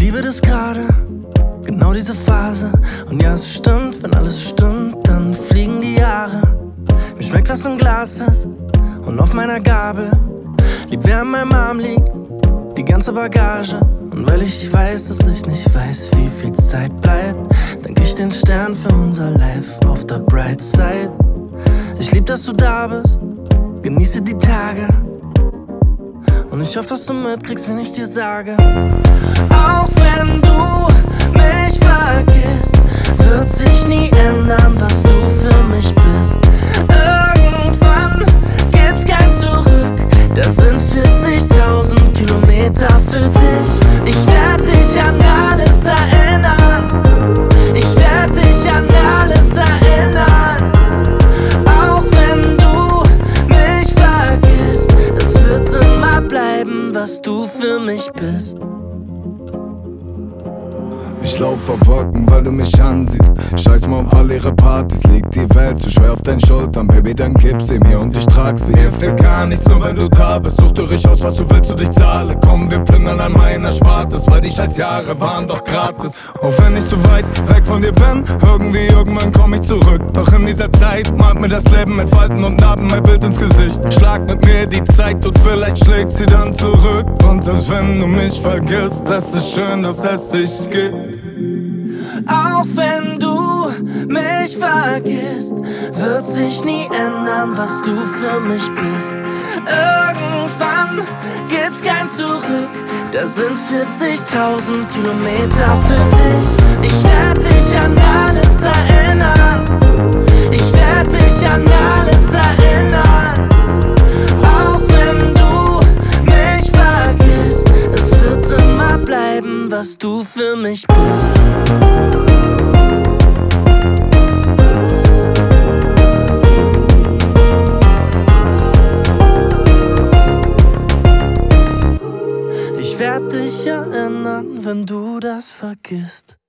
liebe das gerade, genau diese Phase. Und ja, es stimmt, wenn alles stimmt, dann fliegen die Jahre. Mir schmeckt, was im Glas ist und auf meiner Gabel liegt, wer an meinem Arm liegt, die ganze Bagage. Und weil ich weiß, dass ich nicht weiß, wie viel Zeit bleibt, danke ich den Stern für unser Life auf der Bright Side. Ich lieb, dass du da bist, genieße die Tage. Und ich hoffe, dass du mitkriegst, wenn ich dir sage: Auch wenn du mich vergisst, wird sich nie ändern, was du für mich bist. Irgendwann gibt's kein Zurück, da sind 40.000 Kilometer für dich. Ich werd dich an alles erinnern, ich werd dich an alles erinnern. Auch wenn du mich vergisst, es wird immer bleiben, was du für mich bist. Ich lauf auf Wolken, weil du mich ansiehst. Scheiß mal auf all ihre Partys. Liegt die Welt zu schwer auf deinen Schultern, Baby, dann gib sie mir und ich trag sie. Mir fehlt gar nichts, nur wenn du da bist. Such du ruhig aus, was du willst und ich zahle. Komm, wir plündern an meiner Spartes, weil die scheiß Jahre waren doch gratis. Auch wenn ich zu weit weg von dir bin, irgendwann komm ich zurück. Doch in dieser Zeit mag mir das Leben mit Falten und Narben mein Bild ins Gesicht. Schlag mit mir die Zeit und vielleicht schlägt sie dann zurück. Und selbst wenn du mich vergisst, es ist schön, dass es dich gibt. Auch wenn du mich vergisst, wird sich nie ändern, was du für mich bist. Irgendwann gibt's kein Zurück, da sind 40.000 Kilometer für dich. Ich werd dich an alles erinnern, ich werd dich an alles erinnern. Auch wenn du mich vergisst, es wird immer bleiben, was du für mich bist. Ich werd dich erinnern, wenn du das vergisst.